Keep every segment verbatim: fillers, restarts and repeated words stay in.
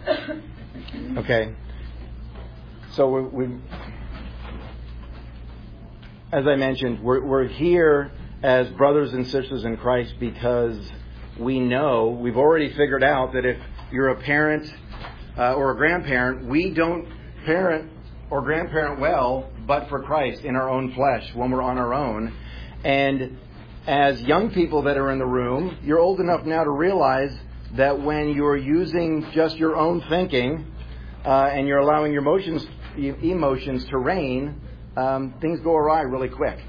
Okay. So we, we as I mentioned, we're, we're here as brothers and sisters in Christ because we know, we've already figured out that if you're a parent uh, or a grandparent, we don't parent or grandparent well but for Christ in our own flesh when we're on our own. And as young people that are in the room, you're old enough now to realize that when you're using just your own thinking uh, and you're allowing your emotions, emotions to reign, um, things go awry really quick.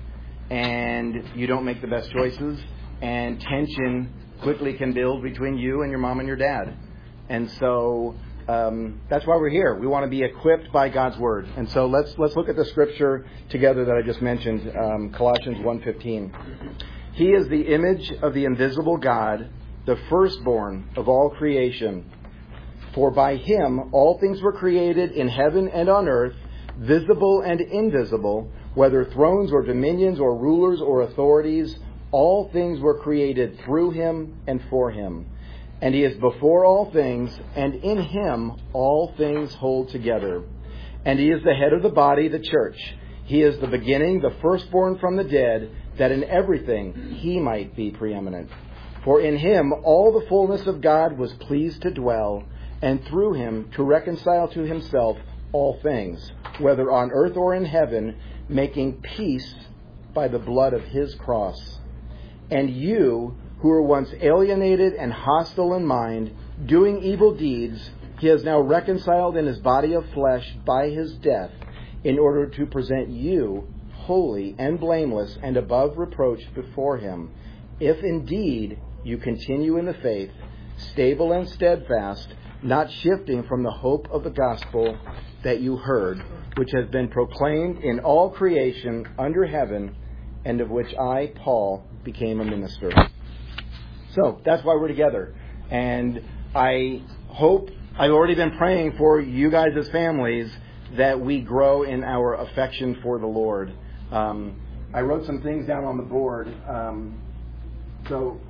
And you don't make the best choices. And tension quickly can build between you and your mom and your dad. And so um, that's why we're here. We want to be equipped by God's Word. And so let's let's look at the scripture together that I just mentioned, um, Colossians one fifteen. He is the image of the invisible God, the firstborn of all creation. For by Him all things were created in heaven and on earth, visible and invisible, whether thrones or dominions or rulers or authorities, all things were created through Him and for Him. And He is before all things, and in Him all things hold together. And He is the head of the body, the church. He is the beginning, the firstborn from the dead, that in everything He might be preeminent. For in Him all the fullness of God was pleased to dwell, and through Him to reconcile to Himself all things, whether on earth or in heaven, making peace by the blood of His cross. And you, who were once alienated and hostile in mind, doing evil deeds, He has now reconciled in His body of flesh by His death, in order to present you holy and blameless and above reproach before Him, if indeed you continue in the faith, stable and steadfast, not shifting from the hope of the gospel that you heard, which has been proclaimed in all creation under heaven, and of which I, Paul, became a minister. So that's why we're together. And I hope, I've already been praying for you guys as families that we grow in our affection for the Lord. Um, I wrote some things down on the board. Um, so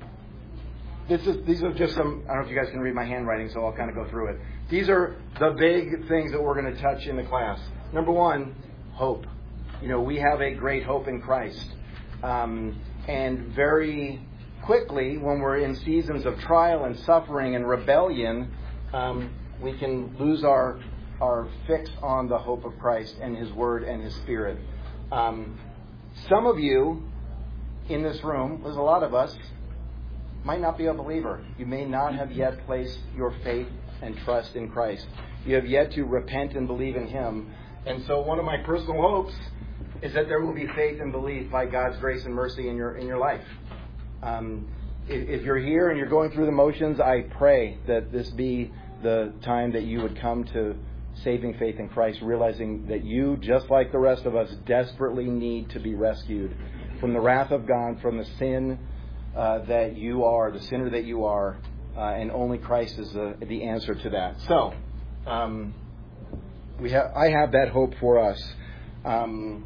this is these are just some, I don't know if you guys can read my handwriting, so I'll kind of go through it. These are the big things that we're going to touch in the class. Number one, hope. You know, we have a great hope in Christ. Um, and very quickly, when we're in seasons of trial and suffering and rebellion, um, we can lose our our fix on the hope of Christ and His Word and His Spirit. Um, some of you in this room, there's a lot of us, might not be a believer. You may not have yet placed your faith and trust in Christ. You have yet to repent and believe in Him. And so one of my personal hopes is that there will be faith and belief by God's grace and mercy in your in your life. Um, if, if you're here and you're going through the motions, I pray that this be the time that you would come to saving faith in Christ, realizing that you, just like the rest of us, desperately need to be rescued from the wrath of God, from the sin uh, that you are, the sinner that you are, uh, and only Christ is the, the answer to that. So, um, we have, I have that hope for us. Um,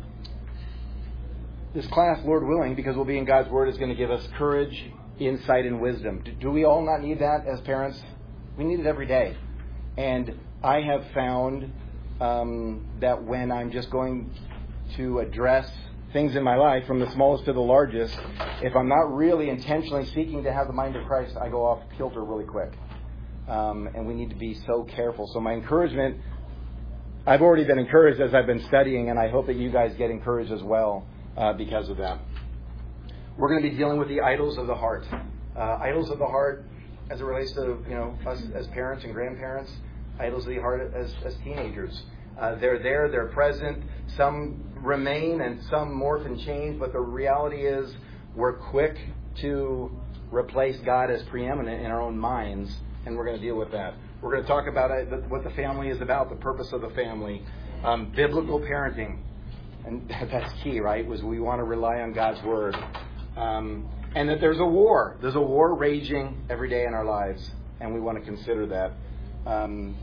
this class, Lord willing, because we'll be in God's Word, is going to give us courage, insight, and wisdom. Do, do we all not need that as parents? We need it every day. And I have found um, that when I'm just going to address things in my life, from the smallest to the largest, if I'm not really intentionally seeking to have the mind of Christ, I go off kilter really quick. Um, and we need to be so careful. So my encouragement, I've already been encouraged as I've been studying, and I hope that you guys get encouraged as well uh, because of that. We're going to be dealing with the idols of the heart. Uh, idols of the heart as it relates to, you know, us as parents and grandparents. Idols of the heart as, as teenagers. Uh, they're there, they're present. Some remain and some morph and change, but the reality is we're quick to replace God as preeminent in our own minds, and we're going to deal with that. We're going to talk about it, what the family is about, the purpose of the family, um, biblical parenting, and that's key, right? Was we want to rely on God's Word, um, and that there's a war. There's a war raging every day in our lives, and we want to consider that. Um,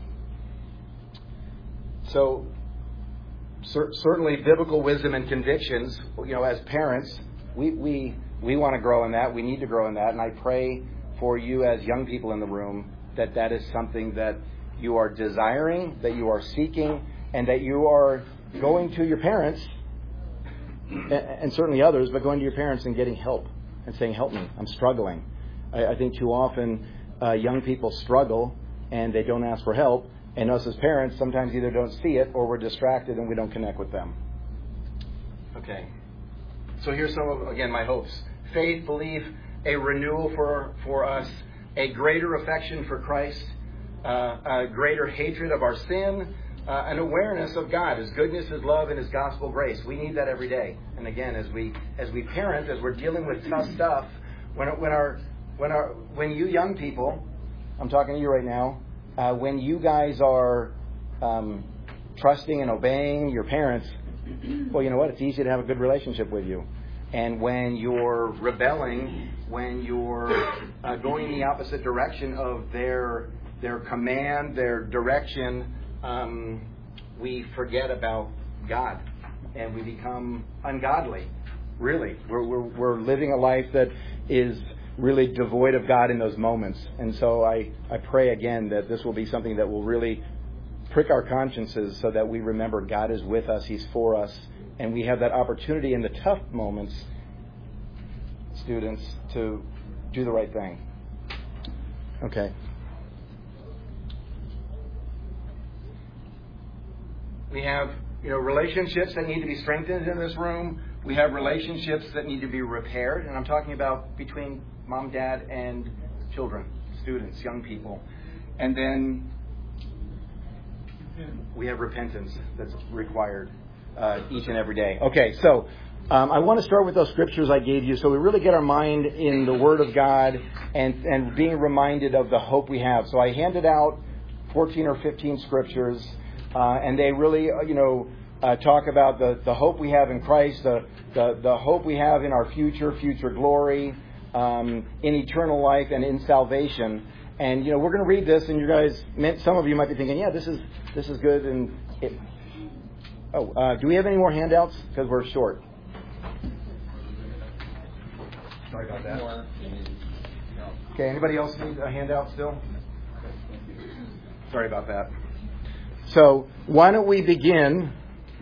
so, cer- certainly biblical wisdom and convictions, you know, as parents, we, we, we want to grow in that. We need to grow in that. And I pray for you as young people in the room that that is something that you are desiring, that you are seeking, and that you are going to your parents, and certainly others, but going to your parents and getting help and saying, help me, I'm struggling. I, I think too often uh, young people struggle and they don't ask for help, and us as parents sometimes either don't see it or we're distracted and we don't connect with them. Okay. So here's some of, again, my hopes. Faith, belief, a renewal for, for us, a greater affection for Christ, uh, a greater hatred of our sin, uh, an awareness of God, His goodness, His love, and His gospel grace. We need that every day. And again, as we as we parent, as we're dealing with tough stuff, when when our when our when you young people, I'm talking to you right now, uh, when you guys are um, trusting and obeying your parents, well, you know what? It's easy to have a good relationship with you. And when you're rebelling, when you're uh, going in the opposite direction of their their command, their direction, um, we forget about God and we become ungodly. Really, we're, we're we're living a life that is really devoid of God in those moments. And so I, I pray again that this will be something that will really prick our consciences so that we remember God is with us, He's for us, and we have that opportunity in the tough moments, students, to do the right thing. Okay. We have, you know, relationships that need to be strengthened in this room. We have relationships that need to be repaired, and I'm talking about between mom, dad, and children, students, young people. And then we have repentance that's required uh, each and every day. Okay, so um, I want to start with those scriptures I gave you so we really get our mind in the Word of God and, and being reminded of the hope we have. So I handed out fourteen or fifteen scriptures, uh, and they really, you know, uh, talk about the, the hope we have in Christ, the, the, the hope we have in our future, future glory, um, in eternal life, and in salvation. And, you know, we're going to read this, and you guys, some of you might be thinking, yeah, this is this is good. And it, oh, uh, do we have any more handouts? Because we're short. Sorry about that. Okay, anybody else need a handout still? Sorry about that. So why don't we begin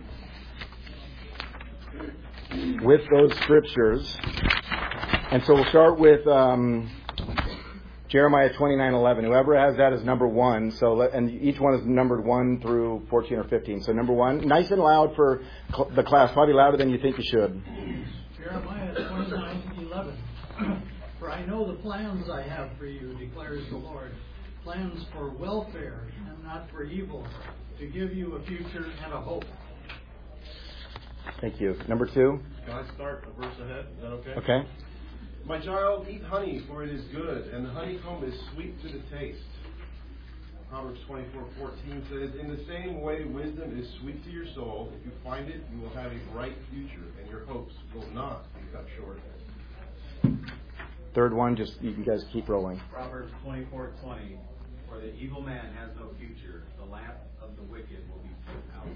with those scriptures? And so we'll start with Um, Jeremiah twenty-nine eleven. Whoever has that is number one. So let, and each one is numbered one through fourteen or fifteen. So number one, nice and loud for cl- the class, probably louder than you think you should. Jeremiah twenty-nine eleven. For I know the plans I have for you, declares the Lord, plans for welfare and not for evil, to give you a future and a hope. Thank you. Number two. Can I start a verse ahead? Is that okay? Okay. My child, eat honey, for it is good, and the honeycomb is sweet to the taste. Proverbs twenty-four fourteen says, in the same way wisdom is sweet to your soul. If you find it, you will have a bright future, and your hopes will not be cut short. Third one, just you guys keep rolling. Proverbs twenty-four twenty. For the evil man has no future. The lamp of the wicked will be put out.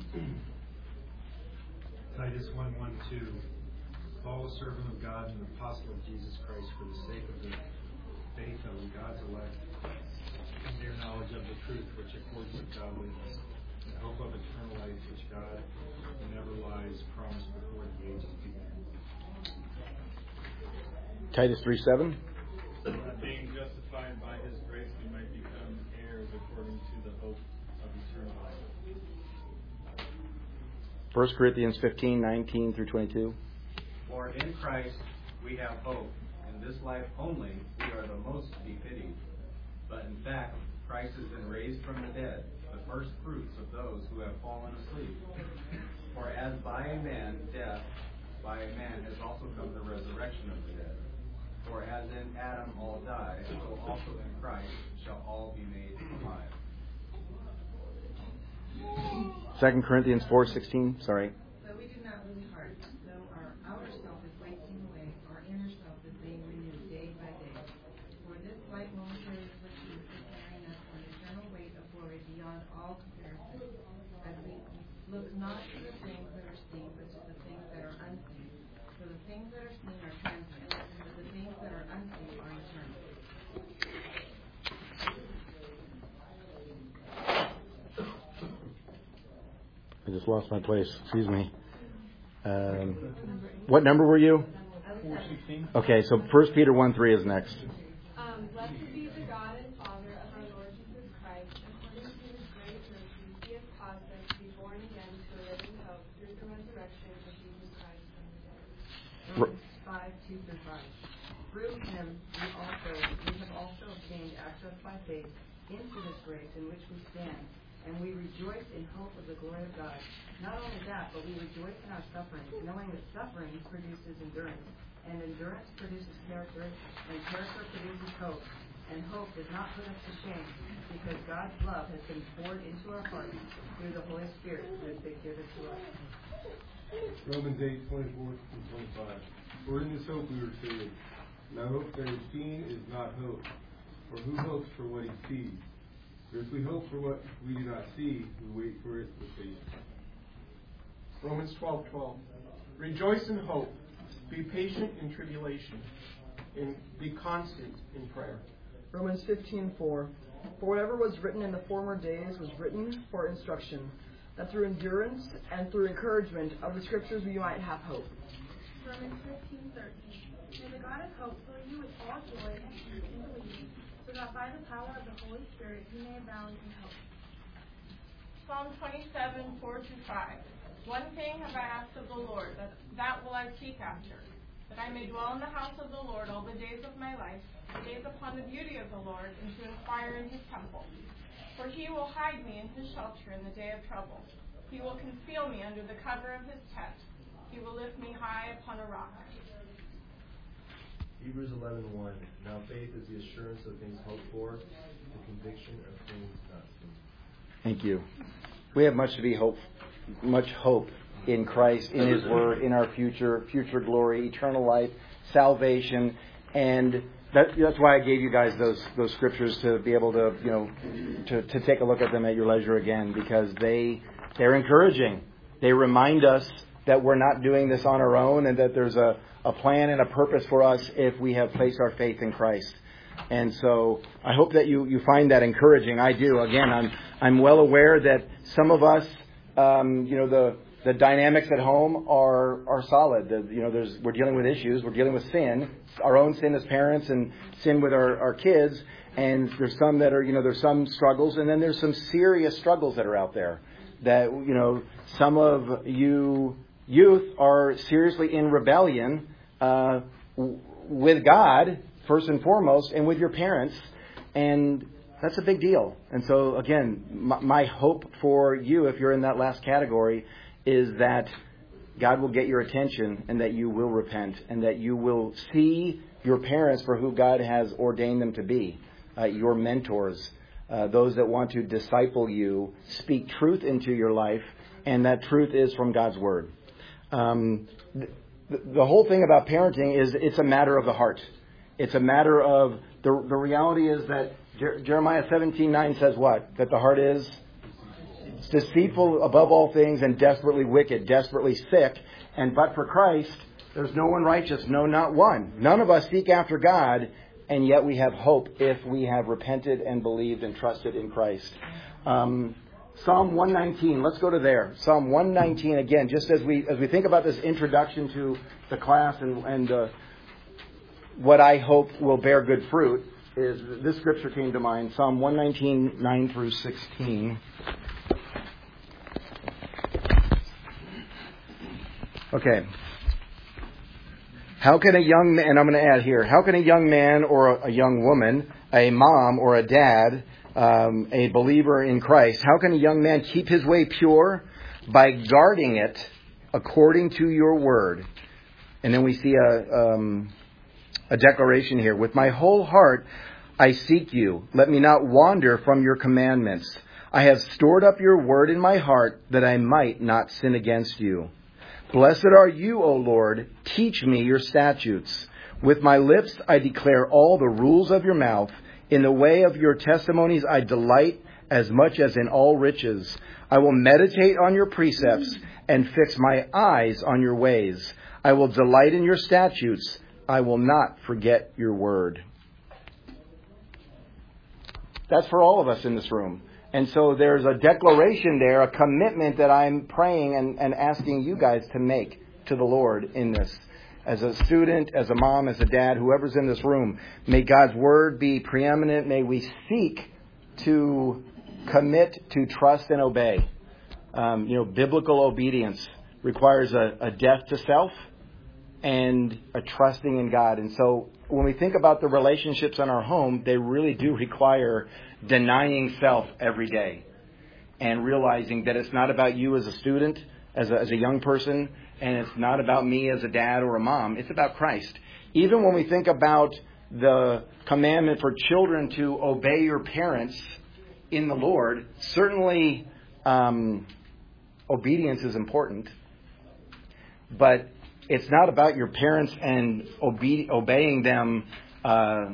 Titus one one two. Paul, a servant of God and apostle of Jesus Christ, for the sake of the faith of God's elect and their knowledge of the truth which accords with godliness, the hope of eternal life which God, who never lies, promised before the ages began. Titus three seven. Being justified by His grace, we might become heirs according to the hope of eternal life. First Corinthians fifteen nineteen through twenty-two. For in Christ we have hope. In this life only we are the most to be pitied. But in fact, Christ has been raised from the dead, the first fruits of those who have fallen asleep. For as by a man death, by a man has also come the resurrection of the dead. For as in Adam all die, so also in Christ shall all be made alive. Second Corinthians four sixteen. Sorry. But we do not lose heart, though our outer self is wasting away, our inner self is being renewed day by day. For this light momentary affliction is preparing us for an eternal weight of glory beyond all comparison, as we look not to the things that are seen, but to the things that are unseen. For the things that are seen are transient, but the things that are unseen are eternal. just lost my place. Excuse me. Um, what number were you? four sixteen. Okay, so First Peter one three is next. Um, blessed be the God and Father of our Lord Jesus Christ. According to his great mercy, he has caused us to be born again to a living hope through the resurrection of Jesus Christ from the dead. Romans five, two through five. Through him we also we have also obtained access by faith into this grace in which we stand, and we rejoice in hope of the glory of God. Not only that, but we rejoice in our sufferings, knowing that suffering produces endurance, and endurance produces character, and character produces hope. And hope does not put us to shame, because God's love has been poured into our hearts through the Holy Spirit who has been given to us. Romans eight, twenty-four and twenty-five. For in this hope we were saved. Now hope that is seen is not hope. For who hopes for what he sees? For if we hope for what we do not see, we wait for it with faith. Romans twelve, twelve. Rejoice in hope. Be patient in tribulation. And be constant in prayer. Romans fifteen, four. For whatever was written in the former days was written for instruction, that through endurance and through encouragement of the Scriptures we might have hope. Romans fifteen, thirteen. May the God of hope fill you with all joy and peace in believing, so that by the power of the Holy Spirit you may abound in hope. Psalm twenty-seven, four to five. One thing have I asked of the Lord, that, that will I seek after, that I may dwell in the house of the Lord all the days of my life, to gaze upon the beauty of the Lord, and to inquire in his temple. For he will hide me in his shelter in the day of trouble. He will conceal me under the cover of his tent. He will lift me high upon a rock. Hebrews eleven, one. Now faith is the assurance of things hoped for, the conviction of things not seen. Thank you. We have much to be hope, much hope in Christ, in his word, in our future, future glory, eternal life, salvation, and that, that's why I gave you guys those those scriptures to be able to, you know, to, to take a look at them at your leisure again, because they they're encouraging. They remind us that we're not doing this on our own, and that there's a, a plan and a purpose for us if we have placed our faith in Christ. And so I hope that you, you find that encouraging. I do. Again, I'm I'm well aware that some of us, um, you know, the the dynamics at home are are solid. The, you know, there's we're dealing with issues. We're dealing with sin, our own sin as parents, and sin with our, our kids. And there's some that are, you know, there's some struggles, and then there's some serious struggles that are out there. That, you know, some of you youth are seriously in rebellion uh, with God, first and foremost, and with your parents, and that's a big deal. And so, again, my, my hope for you, if you're in that last category, is that God will get your attention, and that you will repent, and that you will see your parents for who God has ordained them to be, uh, your mentors, uh, those that want to disciple you, speak truth into your life, and that truth is from God's Word. Um, the, the whole thing about parenting is it's a matter of the heart. It's a matter of, the the reality is that Jer- Jeremiah seventeen nine says what? That the heart is deceitful above all things and desperately wicked, desperately sick. And but for Christ, there's no one righteous, no, not one. None of us seek after God, and yet we have hope if we have repented and believed and trusted in Christ. Um, Psalm one nineteen, let's go to there. Psalm one nineteen, again, just as we as we think about this introduction to the class and, and uh, what I hope will bear good fruit, is this scripture came to mind, Psalm one nineteen, nine through sixteen. Okay. How can a young man, and I'm going to add here, how can a young man or a, a young woman, a mom or a dad, um, a believer in Christ, how can a young man keep his way pure? By guarding it according to your word. And then we see a, um, a declaration here. With my whole heart I seek you. Let me not wander from your commandments. I have stored up your word in my heart that I might not sin against you. Blessed are you, O Lord. Teach me your statutes. With my lips I declare all the rules of your mouth. In the way of your testimonies I delight as much as in all riches. I will meditate on your precepts and fix my eyes on your ways. I will delight in your statutes. I will not forget your word. That's for all of us in this room. And so there's a declaration there, a commitment that I'm praying and, and asking you guys to make to the Lord in this. As a student, as a mom, as a dad, whoever's in this room, may God's word be preeminent. May we seek to commit to trust and obey. Um, you know, biblical obedience requires a, a death to self and a trusting in God. And so when we think about the relationships in our home, they really do require denying self every day and realizing that it's not about you as a student, as a, as a young person, and it's not about me as a dad or a mom. It's about Christ. Even when we think about the commandment for children to obey your parents in the Lord, certainly um, obedience is important, but it's not about your parents and obe- obeying them. Uh,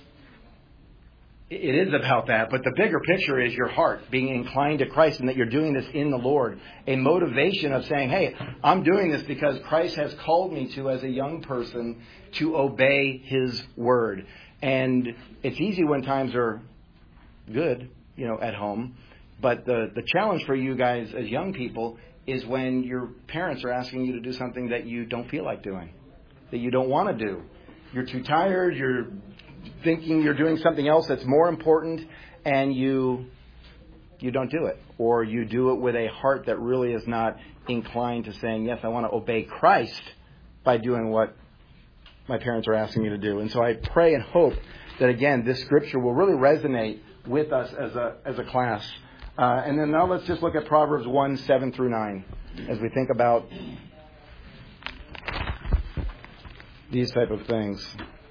it is about that, but the bigger picture is your heart being inclined to Christ and that you're doing this in the Lord. A motivation of saying, hey, I'm doing this because Christ has called me to, as a young person, to obey His word. And it's easy when times are good, you know, at home. But the, the challenge for you guys as young people is when your parents are asking you to do something that you don't feel like doing, that you don't want to do. You're too tired, you're thinking you're doing something else that's more important, and you you don't do it. Or you do it with a heart that really is not inclined to saying, yes, I want to obey Christ by doing what my parents are asking me to do. And so I pray and hope that, again, this scripture will really resonate with us as a as a class. Uh, and then now let's just look at Proverbs one, seven through nine as we think about these type of things.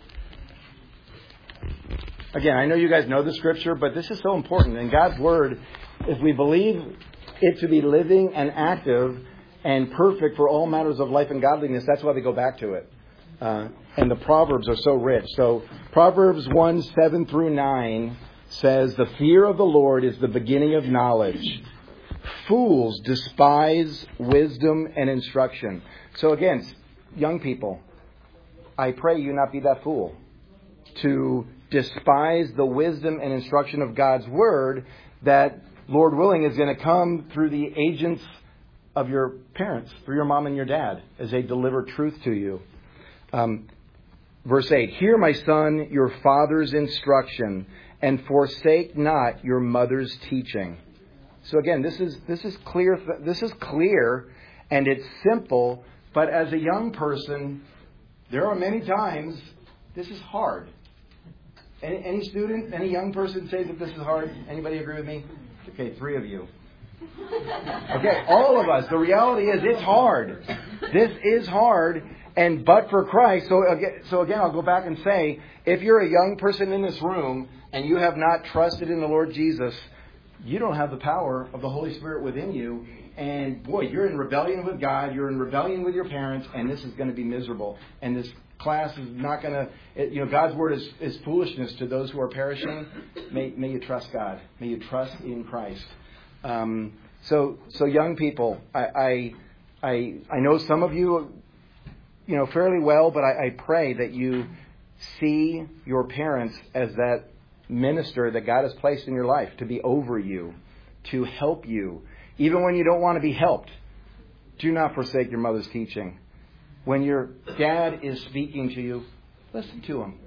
Again, I know you guys know the scripture, but this is so important. And God's word, if we believe it to be living and active and perfect for all matters of life and godliness, that's why we go back to it. Uh, and the Proverbs are so rich. So Proverbs one, seven through nine says, the fear of the Lord is the beginning of knowledge. Fools despise wisdom and instruction. So again, young people, I pray you not be that fool to despise the wisdom and instruction of God's word that, Lord willing, is going to come through the agents of your parents, through your mom and your dad, as they deliver truth to you. Um, verse eight, hear, my son, your father's instruction, and forsake not your mother's teaching. So again, this is this is clear. This is clear, and it's simple. But as a young person, there are many times this is hard. Any, any student, any young person say that this is hard? Anybody agree with me? Okay, three of you. Okay, all of us. The reality is it's hard. This is hard. And but for Christ, so again, so again, I'll go back and say, if you're a young person in this room and you have not trusted in the Lord Jesus, you don't have the power of the Holy Spirit within you. And boy, you're in rebellion with God, you're in rebellion with your parents, and this is going to be miserable. And this class is not going to, you know, God's word is, is foolishness to those who are perishing. May, may you trust God. May you trust in Christ. Um, so, so young people, I, I, I, I know some of you, you know, fairly well, but I, I pray that you see your parents as that minister that God has placed in your life to be over you, to help you. Even when you don't want to be helped, do not forsake your mother's teaching. When your dad is speaking to you, listen to him.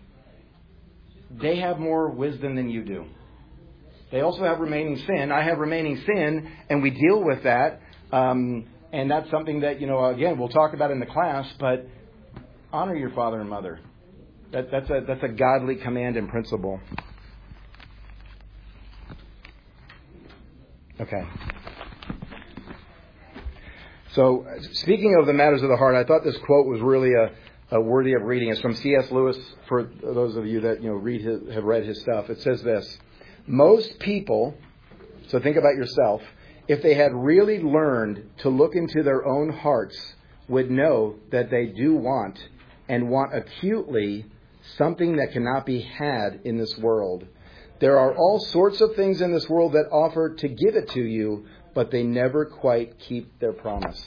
They have more wisdom than you do. They also have remaining sin. I have remaining sin, and we deal with that. Um, and that's something that, you know, again, we'll talk about in the class, but honor your father and mother. That, that's a that's a godly command and principle. Okay. So, speaking of the matters of the heart, I thought this quote was really a, a worthy of reading. It's from C S Lewis. For those of you that you know read his, have read his stuff, it says this: most people, so think about yourself, if they had really learned to look into their own hearts, would know that they do want, and want acutely, something that cannot be had in this world. There are all sorts of things in this world that offer to give it to you, but they never quite keep their promise.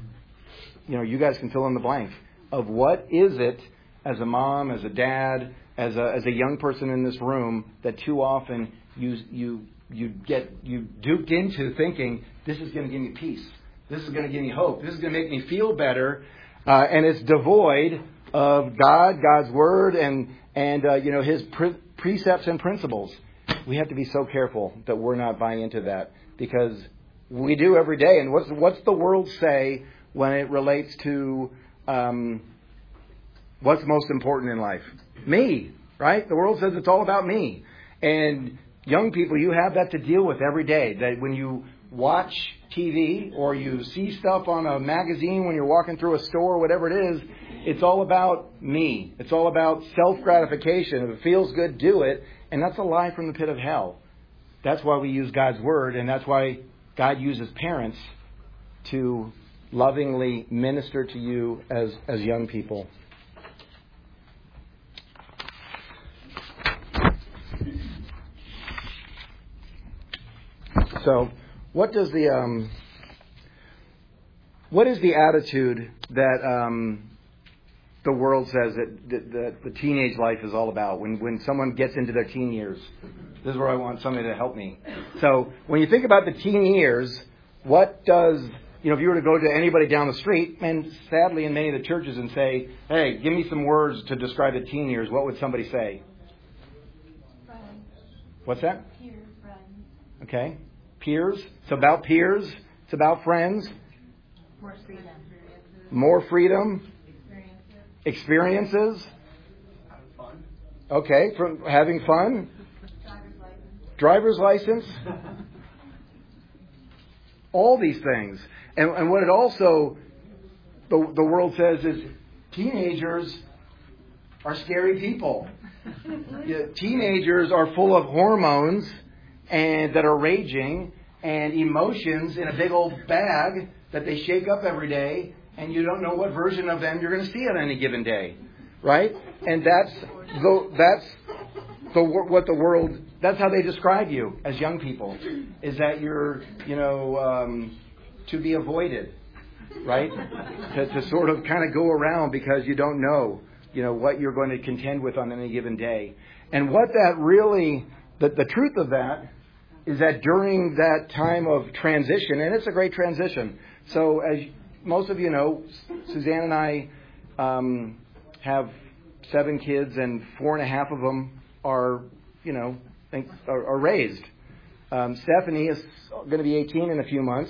You know, you guys can fill in the blank of what is it as a mom, as a dad, as a as a young person in this room that too often you you you get you duped into thinking this is going to give me peace, this is going to give me hope, this is going to make me feel better, uh, and it's devoid of God, God's Word, and and uh, you know His pre- precepts and principles. We have to be so careful that we're not buying into that, because we do every day. And what's what's the world say when it relates to um, what's most important in life? Me, right? The world says it's all about me. And young people, you have that to deal with every day. That when you watch T V or you see stuff on a magazine when you're walking through a store, whatever it is, it's all about me. It's all about self-gratification. If it feels good, do it. And that's a lie from the pit of hell. That's why we use God's Word, and that's why God uses parents to lovingly minister to you as, as young people. So, what does the um, what is the attitude that um, the world says that, that, that the teenage life is all about? When when someone gets into their teen years, this is where I want somebody to help me. So, when you think about the teen years, what does you know? If you were to go to anybody down the street, and sadly in many of the churches, and say, "Hey, give me some words to describe the teen years," what would somebody say? Friends. What's that? Peer friends. Okay. Peers. It's about peers. It's about friends. More freedom. More freedom. Experiences. Experiences. Having fun. Okay. From having fun. Driver's license. Driver's license. All these things. And, and what it also, the, the world says is teenagers are scary people. Yeah, teenagers are full of hormones and that are raging, and emotions in a big old bag that they shake up every day, and you don't know what version of them you're going to see on any given day, right? And that's the that's the what the world that's how they describe you as young people, is that you're you know um, to be avoided, right? to, to sort of kind of go around because you don't know you know what you're going to contend with on any given day, and what that really the the truth of that is that during that time of transition, and it's a great transition. So as most of you know, Suzanne and I um, have seven kids, and four and a half of them are, you know, think, are, are raised. Um, Stephanie is going to be eighteen in a few months,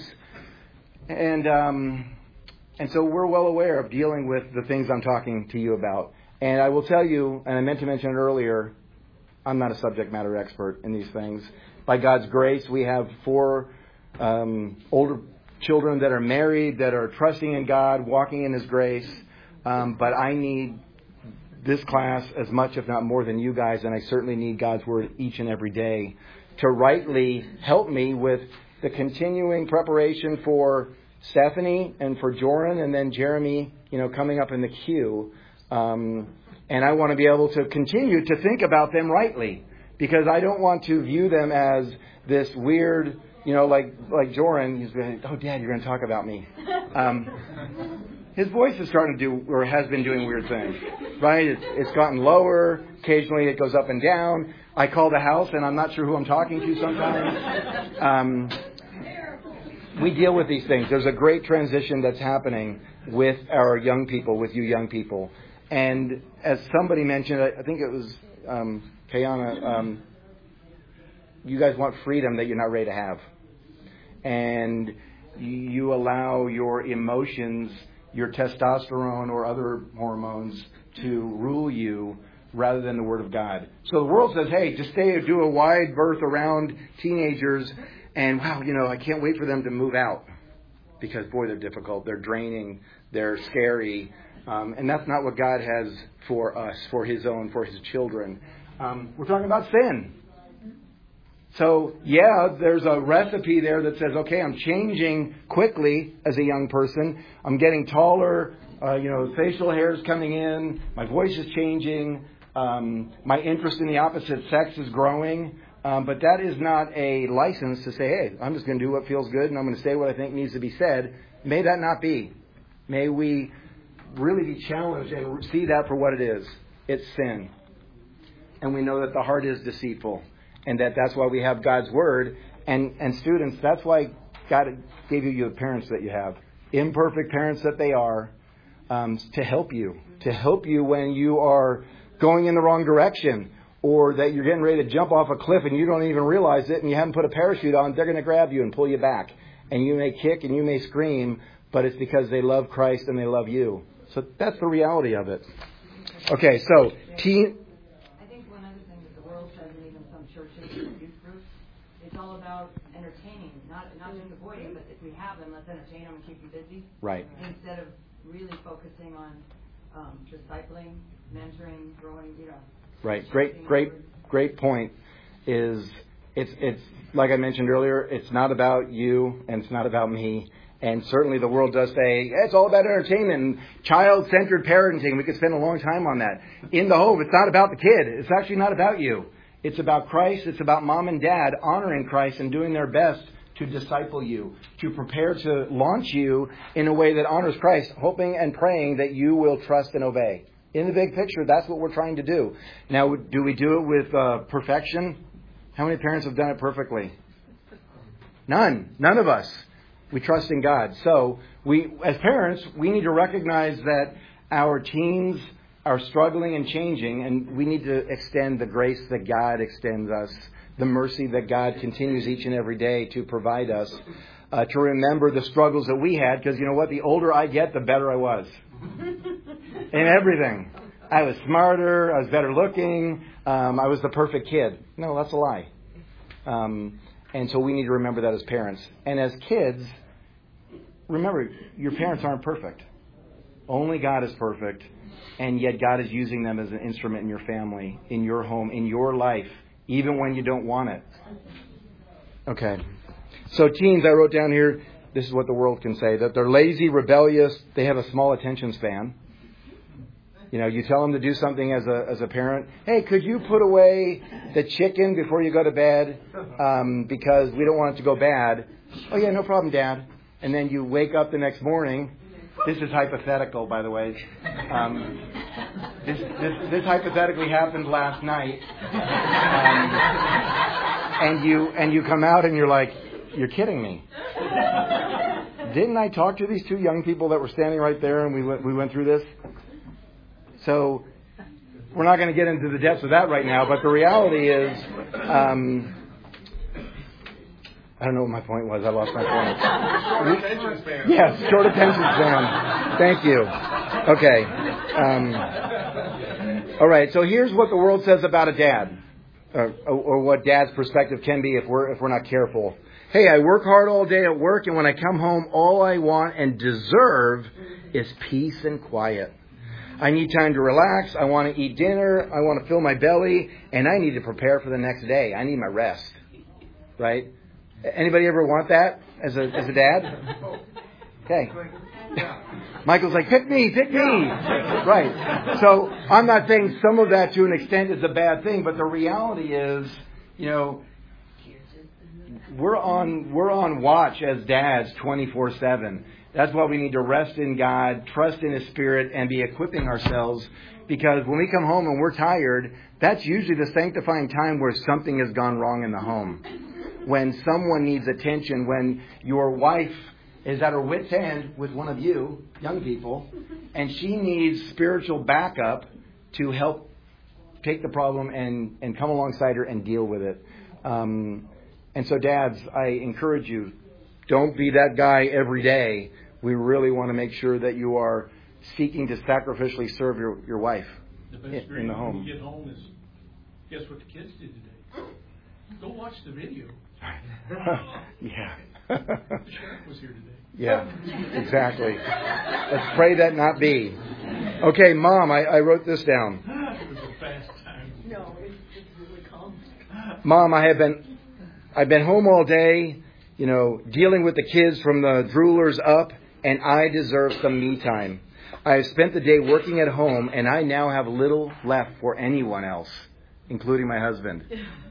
and um, and so we're well aware of dealing with the things I'm talking to you about. And I will tell you, and I meant to mention it earlier, I'm not a subject matter expert in these things. By God's grace, we have four um, older children that are married, that are trusting in God, walking in His grace. Um, but I need this class as much, if not more, than you guys, and I certainly need God's Word each and every day to rightly help me with the continuing preparation for Stephanie and for Joran, and then Jeremy, you know, coming up in the queue. Um, and I want to be able to continue to think about them rightly, because I don't want to view them as this weird, you know, like like Joran. He's going, oh, Dad, you're going to talk about me. Um, his voice is starting to do, or has been doing weird things, right? It's, it's gotten lower. Occasionally it goes up and down. I call the house, and I'm not sure who I'm talking to sometimes. Um, we deal with these things. There's a great transition that's happening with our young people, with you young people. And as somebody mentioned, I, I think it was um, Kayana, um, you guys want freedom that you're not ready to have. And you allow your emotions, your testosterone or other hormones to rule you rather than the Word of God. So the world says, hey, just stay, do a wide berth around teenagers, and wow, you know, I can't wait for them to move out, because boy, they're difficult, they're draining, they're scary, um, and that's not what God has for us, for His own, for His children. Um, we're talking about sin. So, yeah, there's a recipe there that says, okay, I'm changing quickly as a young person. I'm getting taller, uh, you know, facial hair is coming in, my voice is changing, um, my interest in the opposite sex is growing. Um, but that is not a license to say, hey, I'm just going to do what feels good and I'm going to say what I think needs to be said. May that not be. May we really be challenged and see that for what it is. It's sin. and we know that the heart is deceitful, and that that's why we have God's Word. And, and students, that's why God gave you the parents that you have, imperfect parents that they are, um, to help you, to help you when you are going in the wrong direction, or that you're getting ready to jump off a cliff and you don't even realize it, and you haven't put a parachute on. They're going to grab you and pull you back, and you may kick and you may scream, but it's because they love Christ and they love you. So that's the reality of it. Okay, so teen. I think one other thing that the world says, and even some churches and youth groups, it's all about entertaining, not not just avoiding, but if we have them, let's entertain them and keep you busy. Right. Instead of really focusing on um, discipling, mentoring, growing, you know. Right. Great, great, great point. Is it's it's like I mentioned earlier, it's not about you and it's not about me. And certainly the world does say, yeah, it's all about entertainment and child-centered parenting. We could spend a long time on that. In the home, it's not about the kid. It's actually not about you. It's about Christ. It's about mom and dad honoring Christ and doing their best to disciple you, to prepare to launch you in a way that honors Christ, hoping and praying that you will trust and obey. In the big picture, that's what we're trying to do. Now, do we do it with uh, perfection? How many parents have done it perfectly? None. None of us. We trust in God. So, we, as parents, we need to recognize that our teens are struggling and changing, and we need to extend the grace that God extends us, the mercy that God continues each and every day to provide us, uh, to remember the struggles that we had, because you know what? The older I get, the better I was. In everything. I was smarter, I was better looking, um, I was the perfect kid. No, that's a lie. Um, and so we need to remember that as parents. And as kids, remember, your parents aren't perfect. Only God is perfect. And yet God is using them as an instrument in your family, in your home, in your life, even when you don't want it. Okay. So teens, I wrote down here, this is what the world can say, that they're lazy, rebellious, they have a small attention span. You know, you tell them to do something as a as a parent. Hey, could you put away the chicken before you go to bed um, because we don't want it to go bad? Oh, yeah, no problem, Dad. And then you wake up the next morning. This is hypothetical, by the way. Um, this, this this hypothetically happened last night. Um, and you and you come out and you're like, you're kidding me. Didn't I talk to these two young people that were standing right there and we went, we went through this? So we're not going to get into the depths of that right now, but the reality is, um, I don't know what my point was. I lost my point. Short attention span. Yes, short attention span. Thank you. Okay. Um, all right. So here's what the world says about a dad, or, or what dad's perspective can be if we're if we're not careful. Hey, I work hard all day at work, and when I come home, all I want and deserve is peace and quiet. I need time to relax. I want to eat dinner. I want to fill my belly, and I need to prepare for the next day. I need my rest. Right? Anybody ever want that as a as a dad? Okay. Michael's like, pick me, pick me. Right. So I'm not saying some of that to an extent is a bad thing, but the reality is, you know, we're on we're on watch as dads twenty-four seven. That's why we need to rest in God, trust in His Spirit, and be equipping ourselves. Because when we come home and we're tired, that's usually the sanctifying time where something has gone wrong in the home. When someone needs attention, when your wife is at her wit's end with one of you, young people, and she needs spiritual backup to help take the problem and, and come alongside her and deal with it. Um, and so, dads, I encourage you, don't be that guy every day. We really want to make sure that you are seeking to sacrificially serve your, your wife the best in, in the home. When you get home is, guess what the kids did today? Go watch the video. Yeah. The sheriff was here today. Yeah, exactly. Let's pray that not be. Okay, Mom, I, I wrote this down. It was a fast time. No, it's, it's really calm. Mom, I have been, I've been home all day, you know, dealing with the kids from the droolers up, and I deserve some me time. I have spent the day working at home, and I now have little left for anyone else, including my husband.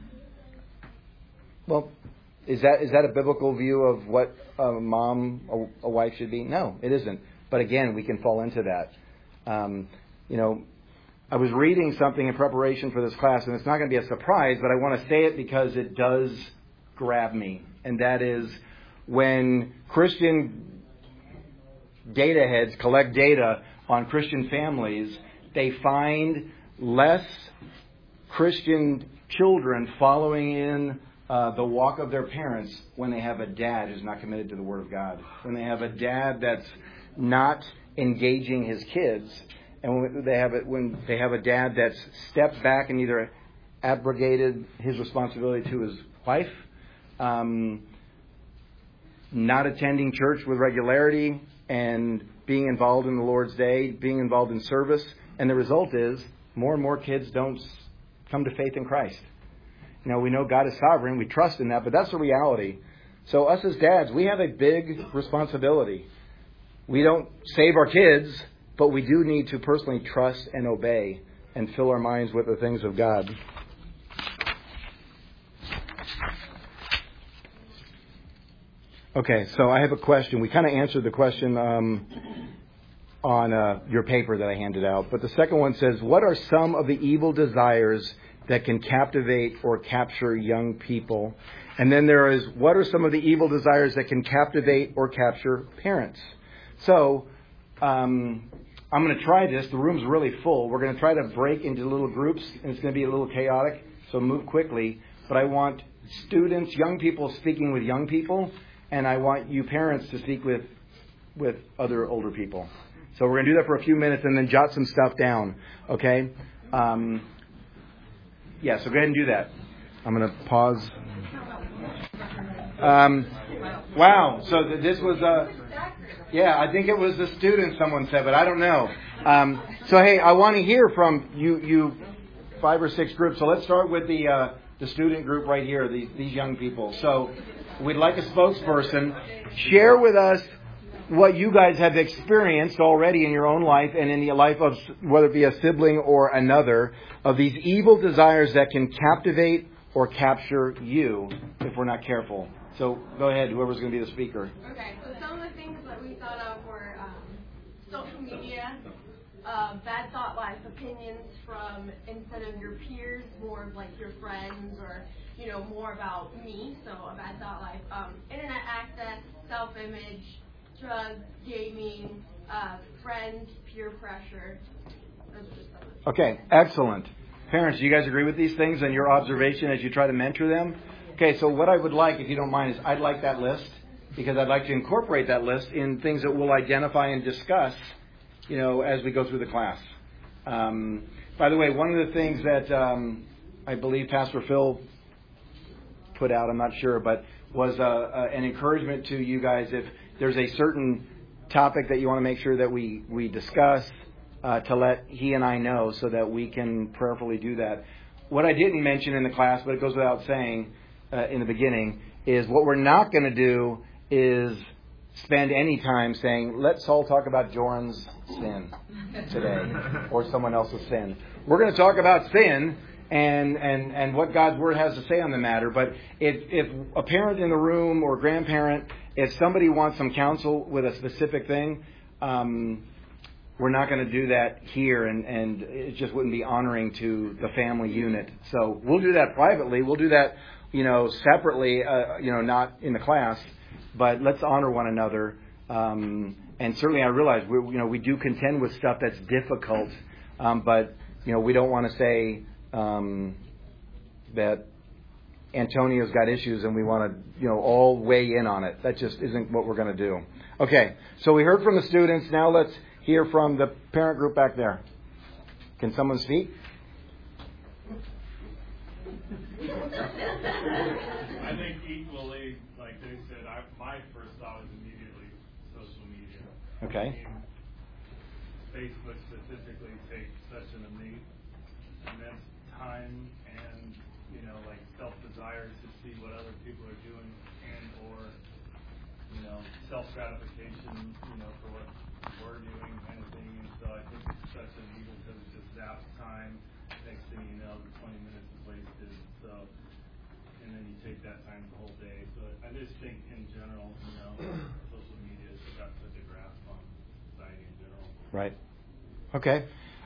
Well, is that is that a biblical view of what a mom, a, a wife should be? No, it isn't. But again, we can fall into that. Um, you know, I was reading something in preparation for this class, and it's not going to be a surprise, but I want to say it because it does grab me. And that is when Christian data heads collect data on Christian families, they find less Christian children following in uh, the walk of their parents when they have a dad who's not committed to the Word of God. When they have a dad that's not engaging his kids, and when they have a, when they have a dad that's stepped back and either abrogated his responsibility to his wife, um, not attending church with regularity, and being involved in the Lord's Day, being involved in service, and the result is more and more kids don't come to faith in Christ. Now, we know God is sovereign, we trust in that, but that's the reality. So us as dads, we have a big responsibility. We don't save our kids, but we do need to personally trust and obey and fill our minds with the things of God. Okay, so I have a question. We kind of answered the question um, on uh, your paper that I handed out. But the second one says, what are some of the evil desires that can captivate or capture young people? And then there is, what are some of the evil desires that can captivate or capture parents? So um, I'm going to try this. The room's really full. We're going to try to break into little groups, and it's going to be a little chaotic, so move quickly. But I want students, young people speaking with young people, and I want you parents to speak with with other older people. So we're going to do that for a few minutes and then jot some stuff down. Okay? Um, yeah, so go ahead and do that. I'm going to pause. Um, wow. So th- this was a... Yeah, I think it was the student, someone said, but I don't know. Um, so, hey, I want to hear from you, you five or six groups. So let's start with the uh, the student group right here, these, these young people. So we'd like a spokesperson. Share with us what you guys have experienced already in your own life and in the life of, whether it be a sibling or another, of these evil desires that can captivate or capture you if we're not careful. So go ahead, whoever's going to be the speaker. Okay, so some of the things that we thought of were um, social media, uh, bad thought life, opinions from, instead of your peers, more of like your friends, or, you know, more about me, so a bad thought life, um, internet access, self-image, drugs, gaming, uh, friends, peer pressure. Those are just some of the Okay, excellent. Parents, do you guys agree with these things and your observation as you try to mentor them? Okay, so what I would like, if you don't mind, is I'd like that list, because I'd like to incorporate that list in things that we'll identify and discuss, you know, as we go through the class. Um, by the way, one of the things that um, I believe Pastor Phil put out, I'm not sure, but was uh, uh, an encouragement to you guys, if there's a certain topic that you want to make sure that we, we discuss, uh, to let he and I know so that we can prayerfully do that. What I didn't mention in the class, but it goes without saying uh, in the beginning, is what we're not going to do is spend any time saying, let's all talk about Joran's sin today or someone else's sin. We're going to talk about sin and, and, and what God's Word has to say on the matter. But if, if a parent in the room or a grandparent, if somebody wants some counsel with a specific thing, um, we're not going to do that here, and, and it just wouldn't be honoring to the family unit. So we'll do that privately. We'll do that, you know, separately, uh, you know, not in the class. But let's honor one another. Um, and certainly I realize, we, you know, we do contend with stuff that's difficult. Um, but, you know, we don't want to say um, that Antonio's got issues and we want to, you know, all weigh in on it. That just isn't what we're going to do. Okay, so we heard from the students. Now let's hear from the parent group back there. Can someone speak? I think equally, like they said, I, my first thought was immediately social media. Okay. I mean, Facebook specifically takes such an immense, immense time and, you know, like self-desire to see what other people are doing, and or, you know, self-gratification, you know, for what we're doing kind of thing. And so I think it's such an evil because it just zaps time. Next thing you know, twenty minutes is wasted. So, and then you take that time the whole day. So I just think in general, you know, social media has got such a grasp on society in general. Right. Okay.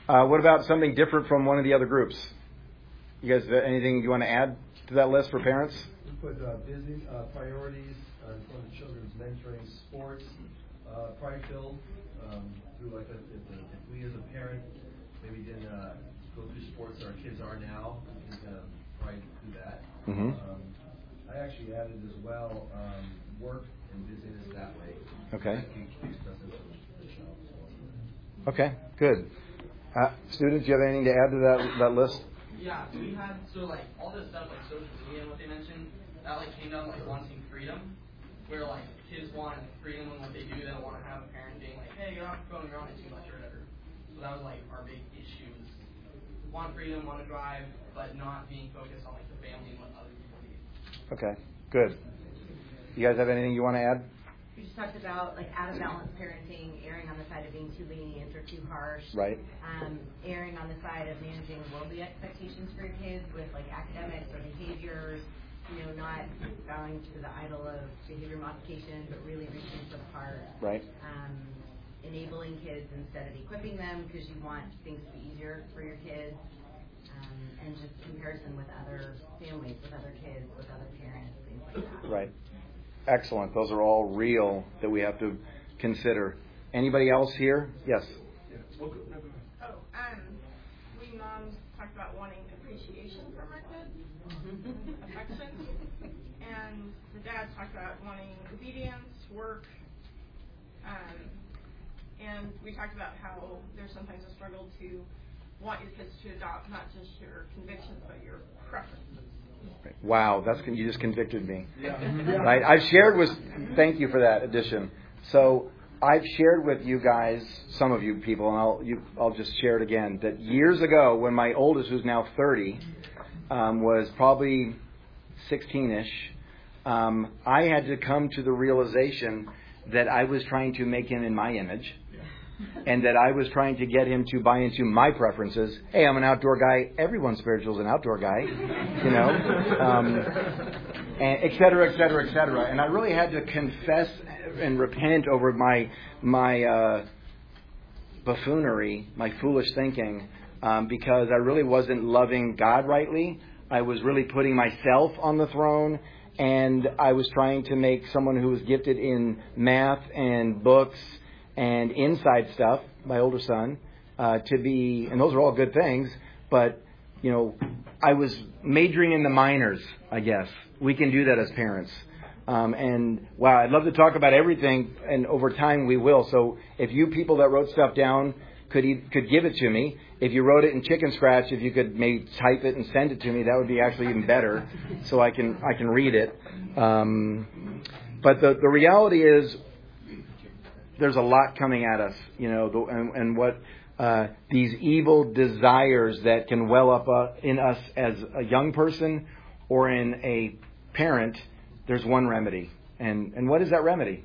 Uh, what about something different from one of the other groups? You guys, anything you want to add to that list for parents? We put uh, busy uh, priorities uh, in front of children's mentoring, sports, uh, pride-filled, um, through like a, if, a, if we as a parent maybe didn't uh, go through sports that our kids are now, we can kind of pride through that. Mm-hmm. Um, I actually added as well um, work and busyness that way. Okay. That keeps us in the child. Okay, good. Uh, students, do you have anything to add to that that list? Yeah, we had, so like, all this stuff, like social media and what they mentioned, that like came down to like wanting freedom, where like kids want freedom in what they do, they don't want to have a parent being like, hey, you're not going around it too much or whatever. So that was like our big issue, is want freedom, want to drive, but not being focused on like the family and what other people need. Okay, good. You guys have anything you want to add? We just talked about like out of balance parenting, erring on the side of being too lenient or too harsh. Right. Um, erring on the side of managing worldly expectations for your kids with like academics or behaviors. You know, not bowing to the idol of behavior modification, but really reaching for the heart. Right. Um, enabling kids instead of equipping them because you want things to be easier for your kids. Um, and just comparison with other families, with other kids, with other parents, things like that. Right. Excellent. Those are all real that we have to consider. Anybody else here? Yes. Oh, um, we moms talked about wanting appreciation from our kids, affection, and the dads talked about wanting obedience, work, um, and we talked about how there's sometimes a struggle to want your kids to adopt not just your convictions but your preferences. Wow, that's you just convicted me. Right? I've shared with. Thank you for that addition. So I've shared with you guys, some of you people, and I'll you, I'll just share it again. That years ago, when my oldest, who's now thirty, um, was probably sixteen-ish, um, I had to come to the realization that I was trying to make him in my image. And that I was trying to get him to buy into my preferences. Hey, I'm an outdoor guy. Everyone's spiritual is an outdoor guy, you know, um, and et cetera, et cetera, et cetera. And I really had to confess and repent over my my uh, buffoonery, my foolish thinking, um, because I really wasn't loving God rightly. I was really putting myself on the throne, and I was trying to make someone who was gifted in math and books and inside stuff, my older son, uh, to be, and those are all good things, but, you know, I was majoring in the minors, I guess. We can do that as parents. Um, and, wow, I'd love to talk about everything, and over time we will. So if you people that wrote stuff down could e- could give it to me, if you wrote it in Chicken Scratch, if you could maybe type it and send it to me, that would be actually even better, so I can I can read it. Um, but the, the reality is, there's a lot coming at us, you know, the, and, and what uh, these evil desires that can well up uh, in us as a young person or in a parent. There's one remedy, and and what is that remedy?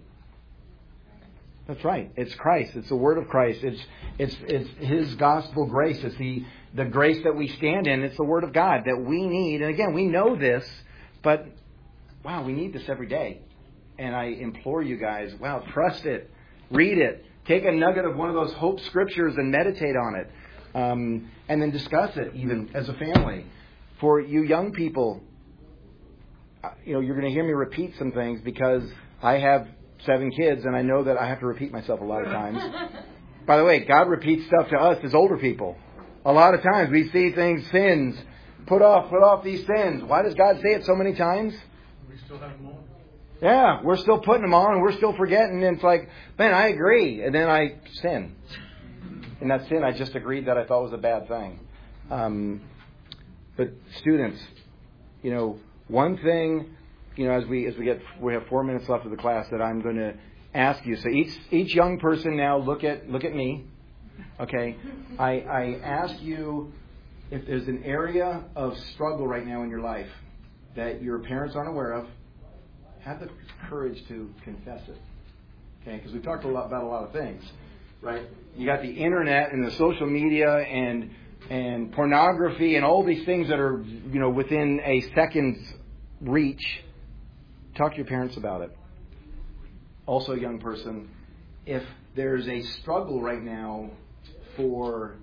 That's right. It's Christ. It's the Word of Christ. It's it's it's His gospel grace. It's the the grace that we stand in. It's the Word of God that we need. And again, we know this, but wow, we need this every day. And I implore you guys, wow, trust it. Read it. Take a nugget of one of those hope scriptures and meditate on it. Um, and then discuss it even as a family. For you young people, you know, you're going to hear me repeat some things because I have seven kids and I know that I have to repeat myself a lot of times. By the way, God repeats stuff to us as older people. A lot of times we see things, sins, put off, put off these sins. Why does God say it so many times? We still have more. Yeah, we're still putting them on and we're still forgetting. And it's like, man, I agree. And then I sin. And that sin I just agreed that I thought was a bad thing. Um, but students, you know, one thing, you know, as we as we get, we have four minutes left of the class that I'm going to ask you. So each each young person now look at look at me. Okay, I I ask you if there's an area of struggle right now in your life that your parents aren't aware of. Have the courage to confess it, okay? Because we've talked a lot about a lot of things, right? You got the internet and the social media and and pornography and all these things that are, you know, within a second's reach. Talk to your parents about it. Also, young person, if there's a struggle right now for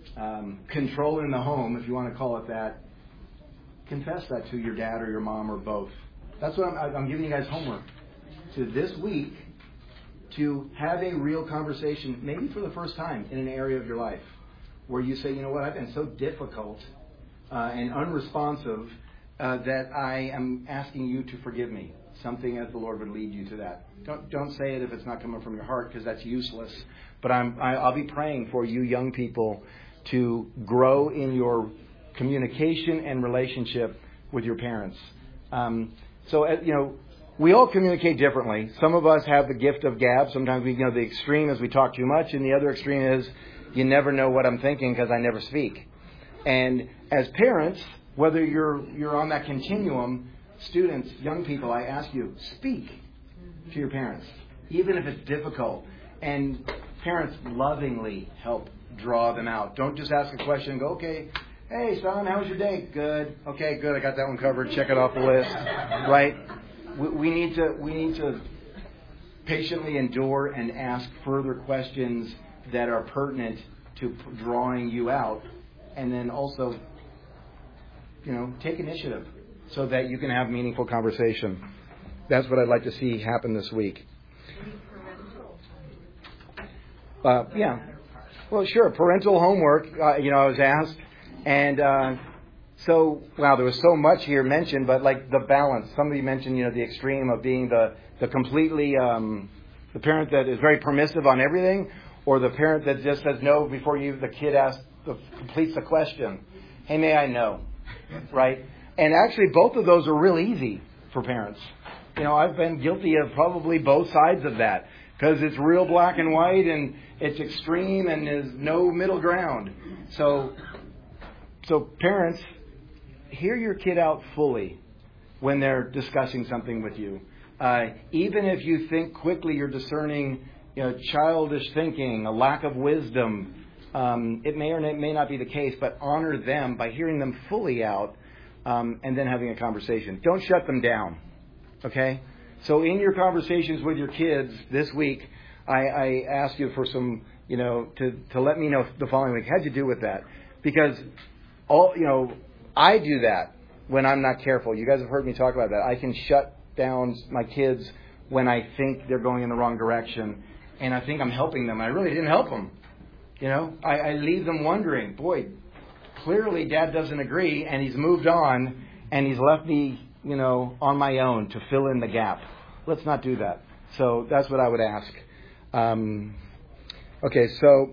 um, control in the home, if you want to call it that, confess that to your dad or your mom or both. That's what I'm, I'm giving you guys homework. To this week, to have a real conversation, maybe for the first time in an area of your life, where you say, you know what, I've been so difficult uh, and unresponsive uh, that I am asking you to forgive me. Something as the Lord would lead you to that. Don't don't say it if it's not coming from your heart, because that's useless. But I'm I, I'll be praying for you young people to grow in your communication and relationship with your parents. Um, so uh, you know, we all communicate differently. Some of us have the gift of gab. Sometimes we, you know, the extreme is we talk too much, and the other extreme is you never know what I'm thinking because I never speak. And as parents, whether you're you're on that continuum, students, young people, I ask you, speak to your parents, even if it's difficult. And parents lovingly help draw them out. Don't just ask a question and go, okay, hey, son, how was your day? Good. Okay, good. I got that one covered. Check it off the list. Right? We, we need to we need to patiently endure and ask further questions that are pertinent to drawing you out. And then also, you know, take initiative so that you can have meaningful conversation. That's what I'd like to see happen this week. Uh, yeah. Well, sure. Parental homework, uh, you know, I was asked. And uh, so, wow, there was so much here mentioned, but like the balance. Somebody mentioned, you know, the extreme of being the, the completely, um, the parent that is very permissive on everything, or the parent that just says no before you, the kid asks, the, completes the question. Hey, may I know? Right? And actually, both of those are real easy for parents. You know, I've been guilty of probably both sides of that, because it's real black and white, and it's extreme, and there's no middle ground. So, so parents, hear your kid out fully when they're discussing something with you. Uh, even if you think quickly you're discerning, you know, childish thinking, a lack of wisdom, um, it may or may not be the case, but honor them by hearing them fully out. Um, and then having a conversation. Don't shut them down, okay? So in your conversations with your kids this week, I, I asked you for some, you know, to, to let me know the following week. How'd you do with that? Because, all you know, I do that when I'm not careful. You guys have heard me talk about that. I can shut down my kids when I think they're going in the wrong direction, and I think I'm helping them. I really didn't help them. You know, I, I leave them wondering, boy, clearly Dad doesn't agree, and he's moved on, and he's left me, you know, on my own to fill in the gap. Let's not do that. So that's what I would ask. Um, okay, so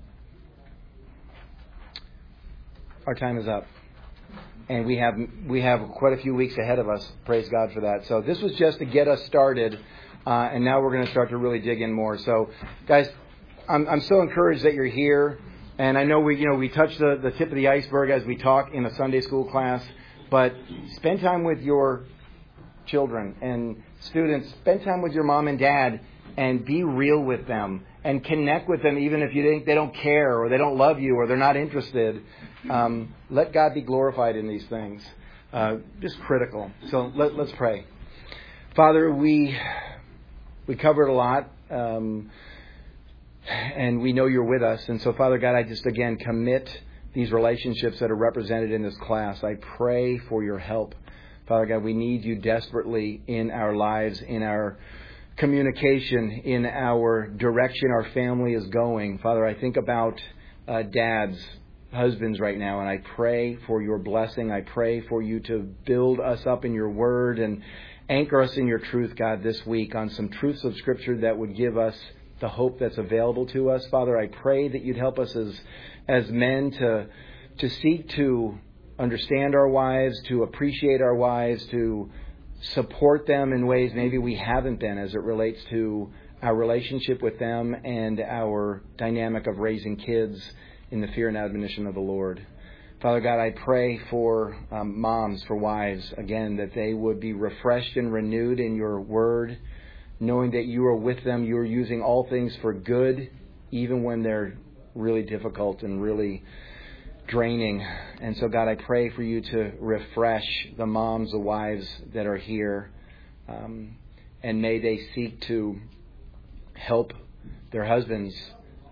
our time is up, and we have we have quite a few weeks ahead of us. Praise God for that. So this was just to get us started, uh, and now we're going to start to really dig in more. So, guys, I'm I'm so encouraged that you're here. And I know we, you know, we touched the, the tip of the iceberg as we talk in a Sunday school class, but spend time with your children and students. Spend time with your mom and dad and be real with them and connect with them, even if you think they don't care or they don't love you or they're not interested. Um, let God be glorified in these things. Uh, just critical. So let, let's pray. Father, we we covered a lot. Um, And we know you're with us. And so, Father God, I just, again, commit these relationships that are represented in this class. I pray for your help. Father God, we need you desperately in our lives, in our communication, in our direction our family is going. Father, I think about uh, dads, husbands right now, and I pray for your blessing. I pray for you to build us up in your word and anchor us in your truth, God, this week on some truths of Scripture that would give us the hope that's available to us. Father, I pray that you'd help us as as men to to seek to understand our wives, to appreciate our wives, to support them in ways maybe we haven't been as it relates to our relationship with them and our dynamic of raising kids in the fear and admonition of the Lord. Father God, I pray for um, moms, for wives, again, that they would be refreshed and renewed in your word, knowing that you are with them, you are using all things for good, even when they're really difficult and really draining. And so, God, I pray for you to refresh the moms, the wives that are here, um, and may they seek to help their husbands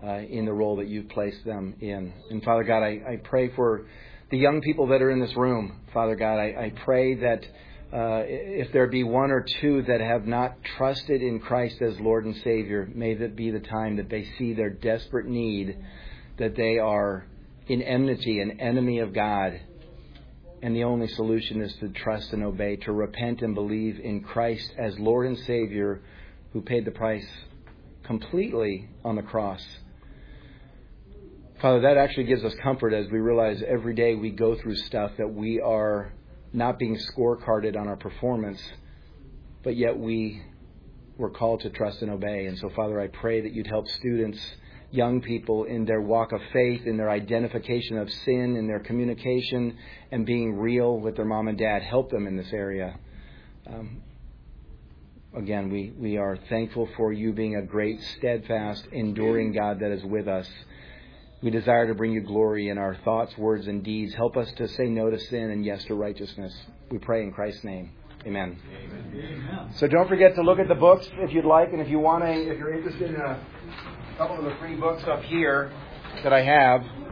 uh, in the role that you've placed them in. And Father God, I, I pray for the young people that are in this room. Father God, I, I pray that uh, if there be one or two that have not trusted in Christ as Lord and Savior, may that be the time that they see their desperate need, that they are in enmity, an enemy of God. And the only solution is to trust and obey, to repent and believe in Christ as Lord and Savior, who paid the price completely on the cross. Father, that actually gives us comfort as we realize every day we go through stuff that we are not being scorecarded on our performance, but yet we were called to trust and obey. And so, Father, I pray that you'd help students, young people, in their walk of faith, in their identification of sin, in their communication, and being real with their mom and dad. Help them in this area. Um, again, we, we are thankful for you being a great, steadfast, enduring God that is with us. We desire to bring you glory in our thoughts, words, and deeds. Help us to say no to sin and yes to righteousness. We pray in Christ's name. Amen. Amen. So don't forget to look at the books if you'd like, and if you want to, if you're interested in a couple of the free books up here that I have.